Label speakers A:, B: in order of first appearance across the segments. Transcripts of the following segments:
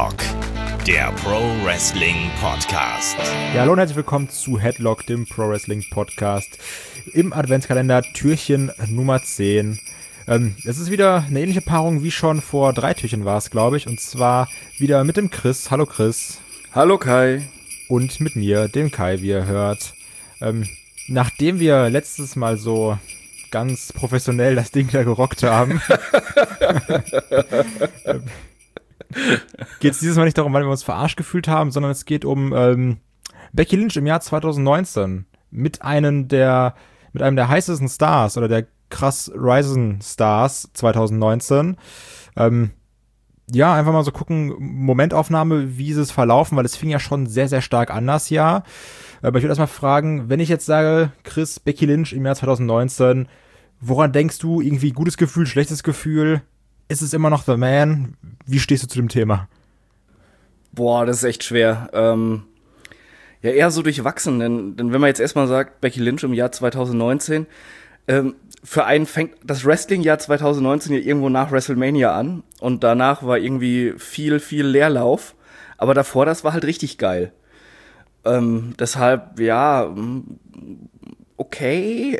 A: Headlock, der Pro Wrestling Podcast.
B: Ja, hallo und herzlich willkommen zu Headlock, dem Pro Wrestling Podcast. Im Adventskalender Türchen Nummer 10. Es ist wieder eine ähnliche Paarung wie schon vor 3 Türchen war es, glaube ich. Und zwar wieder mit dem Chris. Hallo Chris.
C: Hallo Kai.
B: Und mit mir, dem Kai, wie ihr hört. Nachdem wir letztes Mal so ganz professionell das Ding da gerockt haben, geht es dieses Mal nicht darum, weil wir uns verarscht gefühlt haben, sondern es geht um Becky Lynch im Jahr 2019 mit einem der heißesten Stars oder der krass Rising Stars 2019. Ja, einfach mal so gucken, Momentaufnahme, wie ist es verlaufen, weil es fing ja schon sehr, sehr stark an das Jahr. Aber ich würde erstmal fragen, wenn ich jetzt sage, Chris, Becky Lynch im Jahr 2019, woran denkst du? Irgendwie gutes Gefühl, schlechtes Gefühl? Ist es immer noch The Man? Wie stehst du zu dem Thema?
C: Boah, das ist echt schwer. Ja, eher so durchwachsen, denn wenn man jetzt erstmal sagt, Becky Lynch im Jahr 2019, für einen fängt das Wrestling-Jahr 2019 ja irgendwo nach WrestleMania an und danach war irgendwie viel Leerlauf, aber davor, das war halt richtig geil. Deshalb, ja, okay.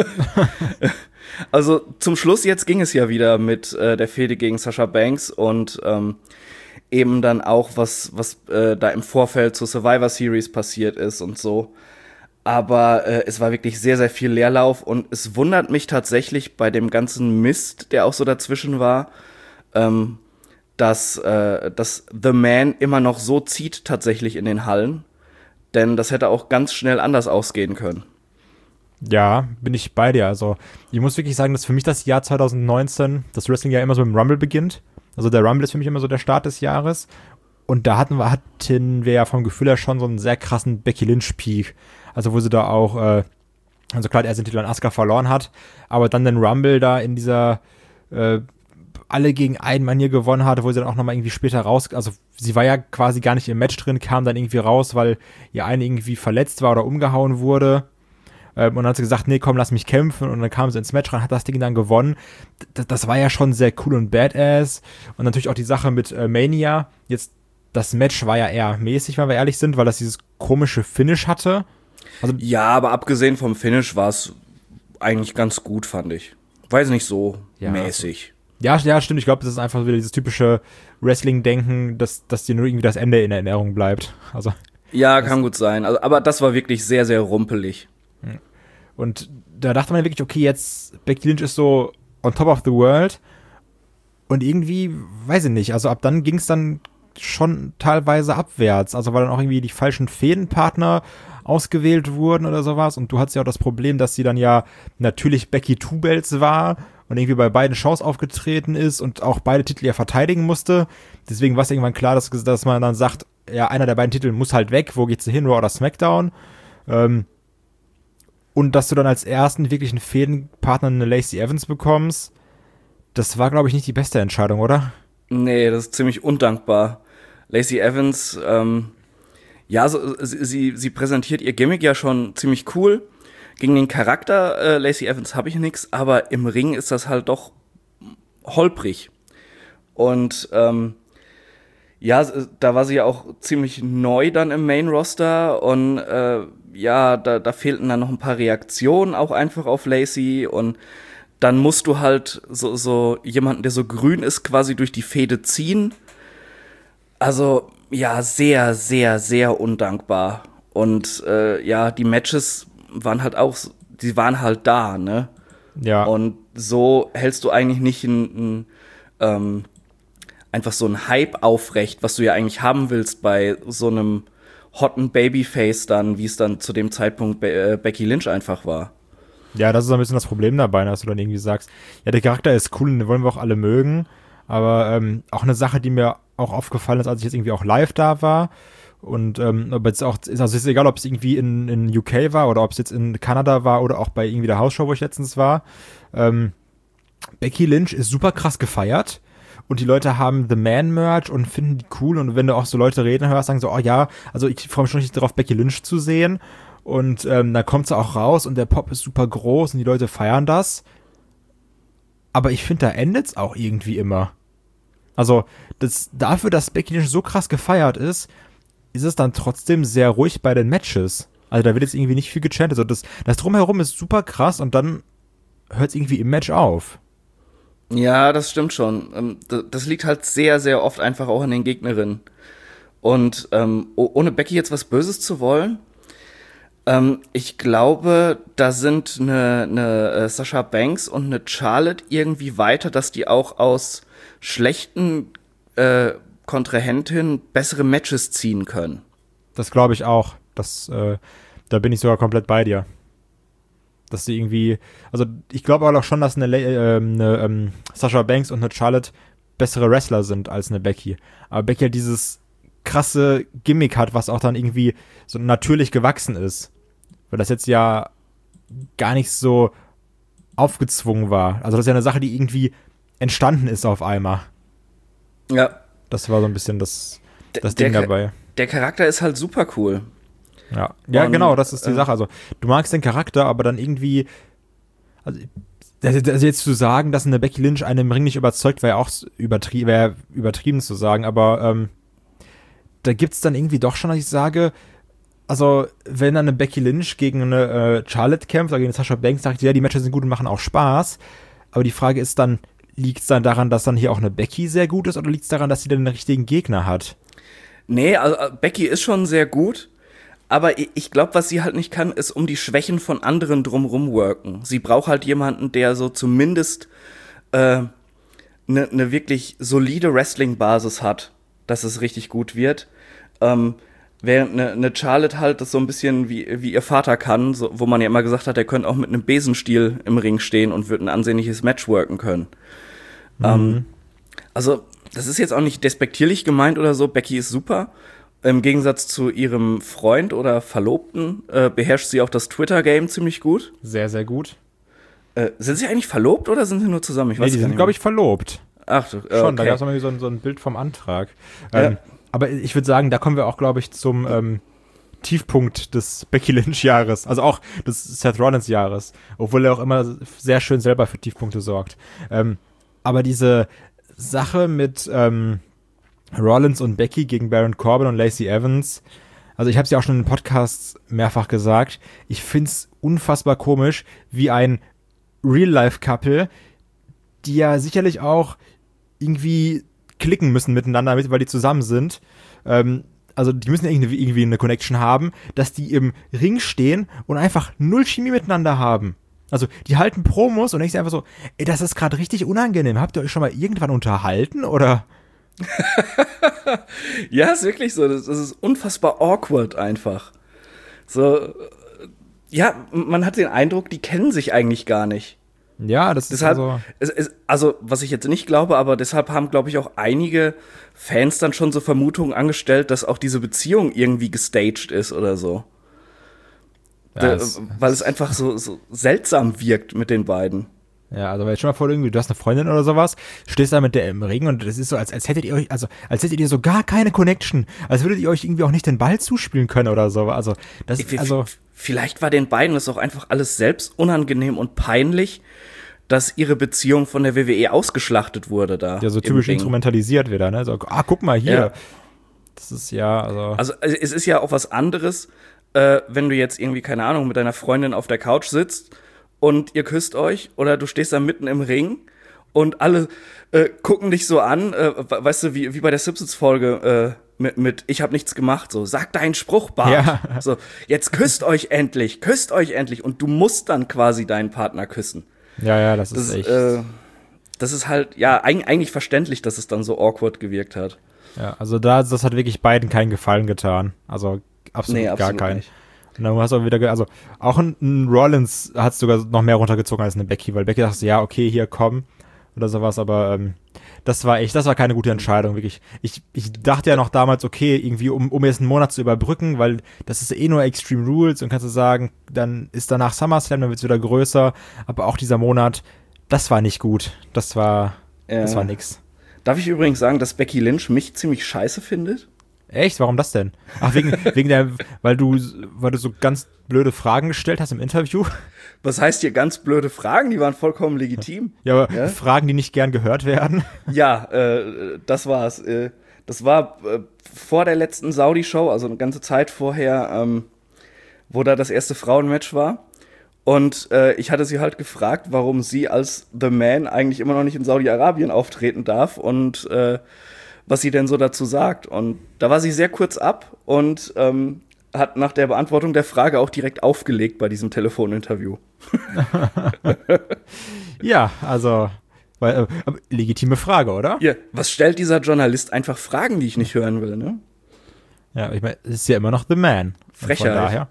C: Also zum Schluss jetzt ging es ja wieder mit der Fehde gegen Sasha Banks und eben dann auch, was da im Vorfeld zur Survivor Series passiert ist und so. Aber es war wirklich sehr, sehr viel Leerlauf und es wundert mich tatsächlich bei dem ganzen Mist, der auch so dazwischen war, dass The Man immer noch so zieht tatsächlich in den Hallen. Denn das hätte auch ganz schnell anders ausgehen können.
B: Ja, bin ich bei dir. Also ich muss wirklich sagen, dass für mich das Jahr 2019, das Wrestling ja immer so mit dem Rumble beginnt. Also der Rumble ist für mich immer so der Start des Jahres. Und da hatten wir ja vom Gefühl her schon so einen sehr krassen Becky Lynch-Peak. Also wo sie da auch, also klar, er den Titel an Asuka verloren hat, aber dann den Rumble da in dieser alle gegen einen Manier gewonnen hatte, wo sie dann auch nochmal irgendwie später raus, also sie war ja quasi gar nicht im Match drin, kam dann irgendwie raus, weil ihr eine irgendwie verletzt war oder umgehauen wurde. Und dann hat sie gesagt, nee, komm, lass mich kämpfen. Und dann kam sie ins Match rein, hat das Ding dann gewonnen. Das war ja schon sehr cool und badass. Und natürlich auch die Sache mit Mania. Jetzt, das Match war ja eher mäßig, wenn wir ehrlich sind, weil das dieses komische Finish hatte. Also,
C: ja, aber abgesehen vom Finish war es eigentlich ganz gut, fand ich. Weiß nicht so
B: ja,
C: mäßig.
B: Ja, stimmt. Ich glaube, das ist einfach wieder dieses typische Wrestling-Denken, dass dir nur irgendwie das Ende in Erinnerung bleibt. Also,
C: ja, kann gut sein. Also, aber das war wirklich sehr, sehr rumpelig.
B: Und da dachte man wirklich, okay, jetzt Becky Lynch ist so on top of the world. Und irgendwie, weiß ich nicht, also ab dann ging es dann schon teilweise abwärts. Also weil dann auch irgendwie die falschen Fädenpartner ausgewählt wurden oder sowas. Und du hattest ja auch das Problem, dass sie dann ja natürlich Becky Two Belts war und irgendwie bei beiden Shows aufgetreten ist und auch beide Titel ja verteidigen musste. Deswegen war es irgendwann klar, dass man dann sagt, ja, einer der beiden Titel muss halt weg. Wo geht's hin, Raw oder SmackDown? Und dass du dann als ersten wirklichen Fädenpartner eine Lacey Evans bekommst, das war, glaube ich, nicht die beste Entscheidung, oder?
C: Nee, das ist ziemlich undankbar. Lacey Evans, ja, sie präsentiert ihr Gimmick ja schon ziemlich cool. Gegen den Charakter Lacey Evans habe ich nichts, aber im Ring ist das halt doch holprig. Und ja, da war sie ja auch ziemlich neu dann im Main-Roster und ja, da fehlten dann noch ein paar Reaktionen auch einfach auf Lacey und dann musst du halt so jemanden, der so grün ist, quasi durch die Fehde ziehen. Also, ja, sehr, sehr, sehr undankbar. Und ja, die Matches waren halt auch, die waren halt da, ne?
B: Ja.
C: Und so hältst du eigentlich nicht einfach so ein Hype aufrecht, was du ja eigentlich haben willst bei so einem hotten Babyface dann, wie es dann zu dem Zeitpunkt Becky Lynch einfach war.
B: Ja, das ist ein bisschen das Problem dabei, dass du dann irgendwie sagst, ja, der Charakter ist cool und den wollen wir auch alle mögen, aber auch eine Sache, die mir auch aufgefallen ist, als ich jetzt irgendwie auch live da war und aber jetzt auch, also es ist egal, ob es irgendwie in UK war oder ob es jetzt in Kanada war oder auch bei irgendwie der Hausshow, wo ich letztens war, Becky Lynch ist super krass gefeiert. Und die Leute haben The Man-Merch und finden die cool. Und wenn du auch so Leute reden hörst, sagen so, oh ja, also ich freue mich schon nicht darauf, Becky Lynch zu sehen. Und dann kommt sie auch raus und der Pop ist super groß und die Leute feiern das. Aber ich finde, da endet's auch irgendwie immer. Also, dafür, dass Becky Lynch so krass gefeiert ist es dann trotzdem sehr ruhig bei den Matches. Also da wird jetzt irgendwie nicht viel gechantet. Also das Drumherum ist super krass und dann hört es irgendwie im Match auf.
C: Ja, das stimmt schon. Das liegt halt sehr, sehr oft einfach auch an den Gegnerinnen. Und ohne Becky jetzt was Böses zu wollen, ich glaube, da sind eine Sasha Banks und eine Charlotte irgendwie weiter, dass die auch aus schlechten Kontrahentinnen bessere Matches ziehen können.
B: Das glaube ich auch. Da bin ich sogar komplett bei dir. Dass sie irgendwie, also ich glaube auch schon, dass eine Sasha Banks und eine Charlotte bessere Wrestler sind als eine Becky. Aber Becky halt dieses krasse Gimmick hat, was auch dann irgendwie so natürlich gewachsen ist. Weil das jetzt ja gar nicht so aufgezwungen war. Also das ist ja eine Sache, die irgendwie entstanden ist auf einmal.
C: Ja.
B: Das war so ein bisschen das Ding dabei.
C: Der Charakter ist halt super cool.
B: Ja, genau, das ist die Sache. Also, du magst den Charakter, aber dann irgendwie. Also jetzt zu sagen, dass eine Becky Lynch einen im Ring nicht überzeugt, wäre ja auch übertrieben zu sagen, aber da gibt's dann irgendwie doch schon, dass ich sage, also, wenn dann eine Becky Lynch gegen eine Charlotte kämpft oder gegen Sasha Banks, sage ich, ja, die Matches sind gut und machen auch Spaß. Aber die Frage ist dann, liegt es dann daran, dass dann hier auch eine Becky sehr gut ist oder liegt es daran, dass sie dann den richtigen Gegner hat?
C: Nee, also Becky ist schon sehr gut, aber ich glaube, was sie halt nicht kann, ist um die Schwächen von anderen drumrum worken. Sie braucht halt jemanden, der so zumindest ne wirklich solide Wrestling-Basis hat, dass es richtig gut wird. Während eine Charlotte halt das so ein bisschen wie ihr Vater kann, so, wo man ja immer gesagt hat, er könnte auch mit einem Besenstiel im Ring stehen und würde ein ansehnliches Match worken können. Also, das ist jetzt auch nicht despektierlich gemeint oder so. Becky ist super. Im Gegensatz zu ihrem Freund oder Verlobten beherrscht sie auch das Twitter-Game ziemlich gut.
B: Sehr, sehr gut.
C: Sind sie eigentlich verlobt oder sind sie nur zusammen? Ich weiß
B: die sind, glaube ich, verlobt.
C: Ach,
B: schon,
C: okay.
B: Da gab es mal so ein Bild vom Antrag.
C: Ja.
B: Aber ich würde sagen, da kommen wir auch, glaube ich, zum Tiefpunkt des Becky Lynch-Jahres. Also auch des Seth Rollins-Jahres. Obwohl er auch immer sehr schön selber für Tiefpunkte sorgt. Aber diese Sache mit Rollins und Becky gegen Baron Corbin und Lacey Evans, also ich habe es ja auch schon in Podcasts mehrfach gesagt, ich finde es unfassbar komisch, wie ein Real-Life-Couple, die ja sicherlich auch irgendwie klicken müssen miteinander, weil die zusammen sind, also die müssen irgendwie eine Connection haben, dass die im Ring stehen und einfach null Chemie miteinander haben. Also die halten Promos und denkst dir einfach so, ey, das ist gerade richtig unangenehm. Habt ihr euch schon mal irgendwann unterhalten, oder?
C: Ja, ist wirklich so. Das ist unfassbar awkward einfach. So, ja, man hat den Eindruck, die kennen sich eigentlich gar nicht.
B: Ja, das ist
C: deshalb, also, was ich jetzt nicht glaube, aber deshalb haben, glaube ich, auch einige Fans dann schon so Vermutungen angestellt, dass auch diese Beziehung irgendwie gestaged ist oder so. Ja, weil es einfach so seltsam wirkt mit den beiden.
B: Ja, also jetzt schon mal vor, irgendwie, du hast eine Freundin oder sowas, stehst da mit der im Ring und das ist so, als hättet ihr euch, also als hättet ihr so gar keine Connection, als würdet ihr euch irgendwie auch nicht den Ball zuspielen können oder so. Also das
C: vielleicht war den beiden das auch einfach alles selbst unangenehm und peinlich, dass ihre Beziehung von der WWE ausgeschlachtet wurde da.
B: Ja, so typisch instrumentalisiert wieder, ne? So, guck mal hier. Ja. Das ist ja, Also
C: es ist ja auch was anderes, wenn du jetzt irgendwie, keine Ahnung, mit deiner Freundin auf der Couch sitzt und ihr küsst euch oder du stehst da mitten im Ring und alle gucken dich so an, weißt du, wie bei der Simpsons-Folge mit Ich hab nichts gemacht, so, sag deinen Spruch, Bart. Ja. So, jetzt küsst euch endlich und du musst dann quasi deinen Partner küssen.
B: Ja, das ist echt.
C: Das ist halt, ja, eigentlich verständlich, dass es dann so awkward gewirkt hat.
B: Ja, also das hat wirklich beiden keinen Gefallen getan. Also absolut gar keinen. Nicht. Und dann hast du auch wieder, also auch ein Rollins hat es sogar noch mehr runtergezogen als eine Becky, weil Becky dachte, ja, okay, hier, komm, oder sowas, aber das war keine gute Entscheidung, wirklich. Ich dachte ja noch damals, okay, irgendwie, um jetzt einen Monat zu überbrücken, weil das ist nur Extreme Rules und kannst du sagen, dann ist danach SummerSlam, dann wird es wieder größer, aber auch dieser Monat, das war nicht gut. Das war nix.
C: Darf ich übrigens sagen, dass Becky Lynch mich ziemlich scheiße findet?
B: Echt? Warum das denn? Ach, weil du so ganz blöde Fragen gestellt hast im Interview?
C: Was heißt hier ganz blöde Fragen? Die waren vollkommen legitim.
B: Ja, aber Fragen, die nicht gern gehört werden?
C: Ja, das war's. Das war vor der letzten Saudi-Show, also eine ganze Zeit vorher, wo da das erste Frauenmatch war. Und ich hatte sie halt gefragt, warum sie als The Man eigentlich immer noch nicht in Saudi-Arabien auftreten darf und was sie denn so dazu sagt. Und da war sie sehr kurz ab und hat nach der Beantwortung der Frage auch direkt aufgelegt bei diesem Telefoninterview.
B: Ja, also, aber legitime Frage, oder?
C: Ja, was stellt dieser Journalist einfach Fragen, die ich nicht hören will, ne?
B: Ja, ich meine, es ist ja immer noch The Man.
C: Frechheit.
B: Von daher.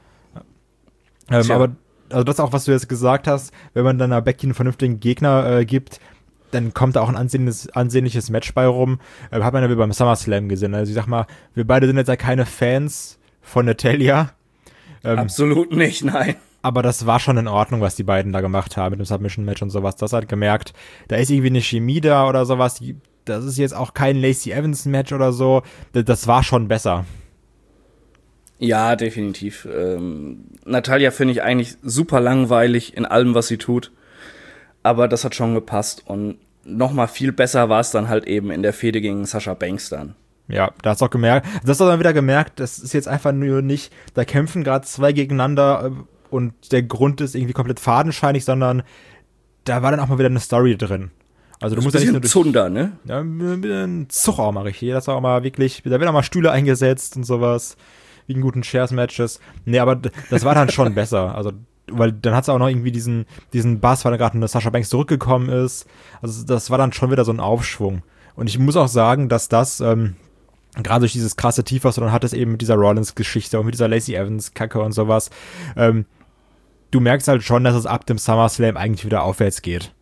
B: Aber also das auch, was du jetzt gesagt hast, wenn man dann einer Becky einen vernünftigen Gegner gibt, dann kommt da auch ein ansehnliches Match bei rum. Hat man ja wie beim SummerSlam gesehen. Also ich sag mal, wir beide sind jetzt ja keine Fans von Natalia.
C: Absolut nicht, nein.
B: Aber das war schon in Ordnung, was die beiden da gemacht haben mit dem Submission-Match und sowas. Das hat gemerkt, da ist irgendwie eine Chemie da oder sowas. Das ist jetzt auch kein Lacey Evans-Match oder so. Das war schon besser.
C: Ja, definitiv. Natalia finde ich eigentlich super langweilig in allem, was sie tut. Aber das hat schon gepasst. Und noch mal viel besser war es dann halt eben in der Fehde gegen Sasha Banks dann.
B: Ja, da hast du auch gemerkt. Das hast du dann wieder gemerkt, das ist jetzt einfach nur nicht, da kämpfen gerade zwei gegeneinander und der Grund ist irgendwie komplett fadenscheinig, sondern da war dann auch mal wieder eine Story drin. Also du musst ja nicht nur durch
C: Zunder, ne?
B: Ja, ein Zug auch mal richtig. Das war auch mal wirklich, da werden auch mal Stühle eingesetzt und sowas. Wie in guten Shares-Matches. Nee, aber das war dann schon besser. Also, weil dann hat es auch noch irgendwie diesen Bass, weil da gerade eine Sasha Banks zurückgekommen ist. Also das war dann schon wieder so ein Aufschwung. Und ich muss auch sagen, dass das gerade durch dieses krasse Tief, was du dann hattest, eben mit dieser Rollins-Geschichte und mit dieser Lacey Evans-Kacke und sowas, du merkst halt schon, dass es ab dem SummerSlam eigentlich wieder aufwärts geht.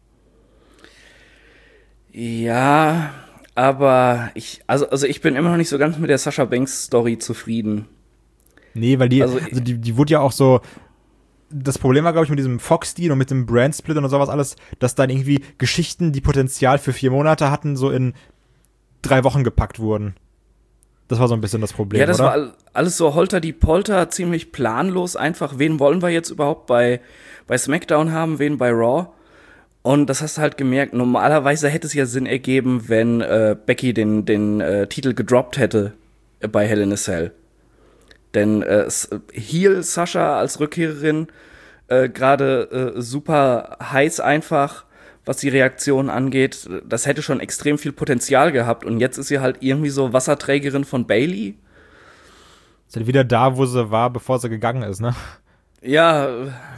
C: Ja, aber ich bin immer noch nicht so ganz mit der Sasha Banks-Story zufrieden.
B: Nee, weil die wurde ja auch so. Das Problem war, glaube ich, mit diesem Fox-Deal und mit dem Brand-Split und sowas alles, dass dann irgendwie Geschichten, die Potenzial für 4 Monate hatten, so in 3 Wochen gepackt wurden. Das war so ein bisschen das Problem,
C: ja, das
B: oder?
C: war alles so holter-die-Polter, ziemlich planlos einfach. Wen wollen wir jetzt überhaupt bei SmackDown haben, wen bei Raw? Und das hast du halt gemerkt, normalerweise hätte es ja Sinn ergeben, wenn Becky den Titel gedroppt hätte bei Hell in a Cell. Denn Heel Sasha als Rückkehrerin gerade super heiß einfach, was die Reaktion angeht. Das hätte schon extrem viel Potenzial gehabt. Und jetzt ist sie halt irgendwie so Wasserträgerin von Bayley.
B: Ist halt wieder da, wo sie war, bevor sie gegangen ist, ne?
C: Ja,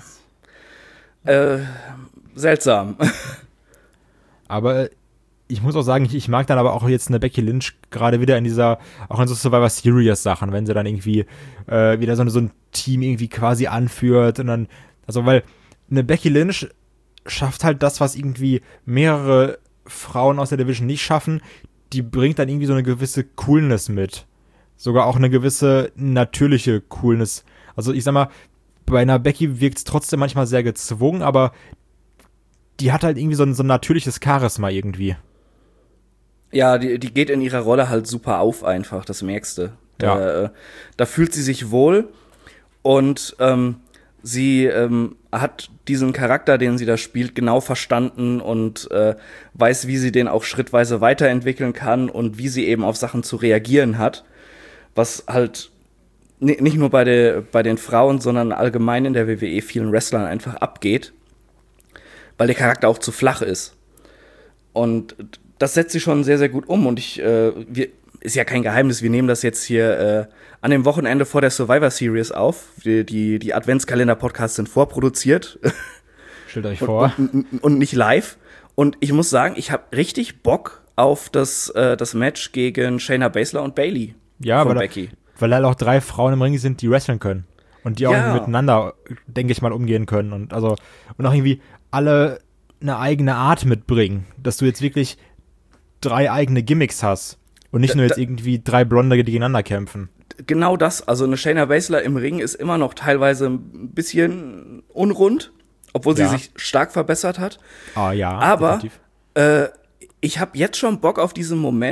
C: seltsam.
B: Aber ich muss auch sagen, ich mag dann aber auch jetzt eine Becky Lynch gerade wieder auch in so Survivor Series Sachen, wenn sie dann irgendwie wieder so ein Team irgendwie quasi anführt und dann, also weil eine Becky Lynch schafft halt das, was irgendwie mehrere Frauen aus der Division nicht schaffen, die bringt dann irgendwie so eine gewisse Coolness mit. Sogar auch eine gewisse natürliche Coolness. Also ich sag mal, bei einer Becky wirkt es trotzdem manchmal sehr gezwungen, aber die hat halt irgendwie so ein natürliches Charisma irgendwie.
C: Ja, die geht in ihrer Rolle halt super auf einfach, das merkst du. Da fühlt sie sich wohl und sie hat diesen Charakter, den sie da spielt, genau verstanden und weiß, wie sie den auch schrittweise weiterentwickeln kann und wie sie eben auf Sachen zu reagieren hat, was halt nicht nur bei den Frauen, sondern allgemein in der WWE vielen Wrestlern einfach abgeht, weil der Charakter auch zu flach ist. Und das setzt sie schon sehr, sehr gut um. Und ist ja kein Geheimnis, wir nehmen das jetzt hier an dem Wochenende vor der Survivor Series auf. Die Adventskalender-Podcasts sind vorproduziert.
B: Stellt euch vor.
C: Und nicht live. Und ich muss sagen, ich habe richtig Bock auf das Match gegen Shayna Baszler und Bayley.
B: Ja,
C: von Becky.
B: Weil halt auch 3 Frauen im Ring sind, die wresteln können. Und die auch miteinander, denke ich mal, umgehen können. Und auch irgendwie alle eine eigene Art mitbringen. Dass du jetzt wirklich 3 eigene Gimmicks hast. Und nicht nur jetzt irgendwie 3 Blonde, die gegeneinander kämpfen.
C: Genau das. Also eine Shayna Baszler im Ring ist immer noch teilweise ein bisschen unrund, obwohl sie sich stark verbessert hat.
B: Ah ja,
C: aber ich habe jetzt schon Bock auf diesen Moment,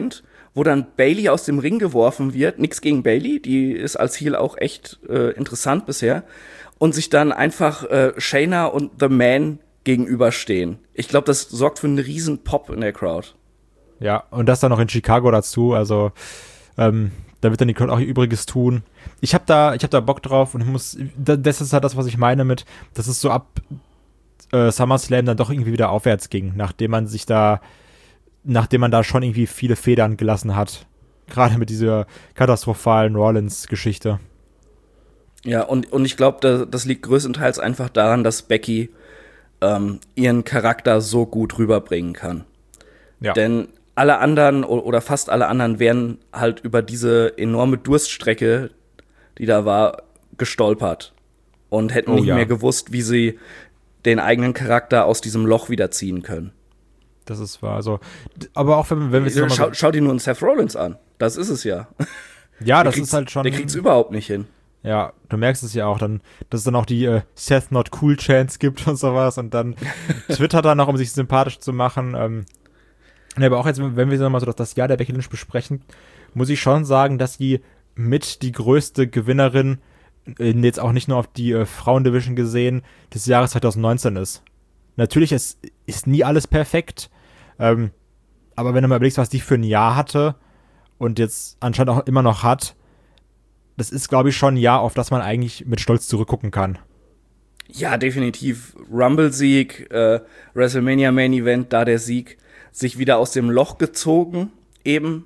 C: wo dann Bayley aus dem Ring geworfen wird. Nix gegen Bayley, die ist als Heel auch echt interessant bisher. Und sich dann einfach Shayna und The Man gegenüberstehen. Ich glaube, das sorgt für einen riesen Pop in der Crowd.
B: Ja, und das dann noch in Chicago dazu, also da wird dann die Crowd auch ihr Übriges tun. Ich hab da Bock drauf und das ist halt das, was ich meine mit, dass es so ab SummerSlam dann doch irgendwie wieder aufwärts ging, nachdem man da schon irgendwie viele Federn gelassen hat. Gerade mit dieser katastrophalen Rollins-Geschichte.
C: Ja, und ich glaube, das liegt größtenteils einfach daran, dass Becky ihren Charakter so gut rüberbringen kann.
B: Ja.
C: Denn alle anderen oder fast alle anderen wären halt über diese enorme Durststrecke, die da war, gestolpert und hätten nicht mehr gewusst, wie sie den eigenen Charakter aus diesem Loch wieder ziehen können.
B: Das ist wahr. Also, aber auch wenn wir jetzt
C: schau dir nur einen Seth Rollins an. Das ist es ja.
B: Ja, das ist halt schon.
C: Der kriegt's überhaupt nicht hin.
B: Ja, du merkst es ja auch dann, dass es dann auch die Seth Not Cool Chance gibt und sowas und dann twittert er noch, um sich sympathisch zu machen. Aber auch jetzt, wenn wir mal so das Jahr der Becky Lynch besprechen, muss ich schon sagen, dass sie mit die größte Gewinnerin, jetzt auch nicht nur auf die Frauendivision gesehen, des Jahres 2019 ist. Natürlich, es ist nie alles perfekt, aber wenn du mal überlegst, was die für ein Jahr hatte und jetzt anscheinend auch immer noch hat, das ist, glaube ich, schon ein Jahr, auf das man eigentlich mit Stolz zurückgucken kann.
C: Ja, definitiv. Rumble-Sieg, WrestleMania Main Event, da der Sieg, sich wieder aus dem Loch gezogen, eben.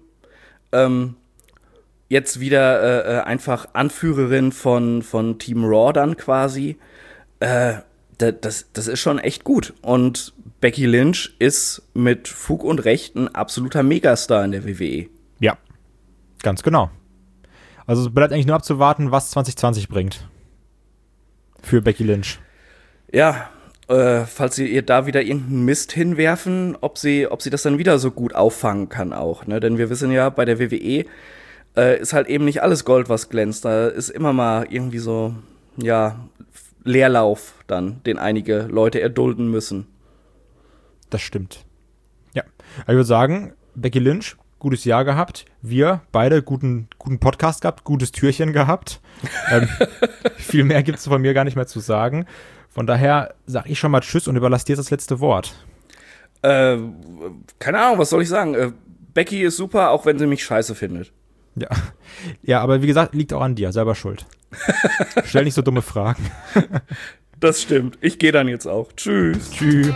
C: Jetzt wieder einfach Anführerin von Team Raw dann quasi. Das ist schon echt gut. Und Becky Lynch ist mit Fug und Recht ein absoluter Megastar in der WWE.
B: Ja, ganz genau. Also es bleibt eigentlich nur abzuwarten, was 2020 bringt. Für Becky Lynch.
C: Ja, falls sie ihr da wieder irgendeinen Mist hinwerfen, ob sie das dann wieder so gut auffangen kann auch. Ne? Denn wir wissen ja, bei der WWE ist halt eben nicht alles Gold, was glänzt. Da ist immer mal irgendwie so, ja, Leerlauf dann, den einige Leute erdulden müssen.
B: Das stimmt. Ja, aber ich würde sagen, Becky Lynch, gutes Jahr gehabt. Wir beide guten Podcast gehabt, gutes Türchen gehabt. Viel mehr gibt es von mir gar nicht mehr zu sagen. Von daher sage ich schon mal Tschüss und überlasse dir das letzte Wort.
C: Keine Ahnung, was soll ich sagen? Becky ist super, auch wenn sie mich scheiße findet.
B: Ja, aber wie gesagt, liegt auch an dir, selber schuld. Stell nicht so dumme Fragen.
C: Das stimmt. Ich gehe dann jetzt auch. Tschüss.
B: Tschüss.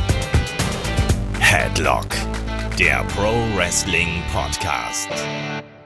A: Headlock, der Pro Wrestling Podcast.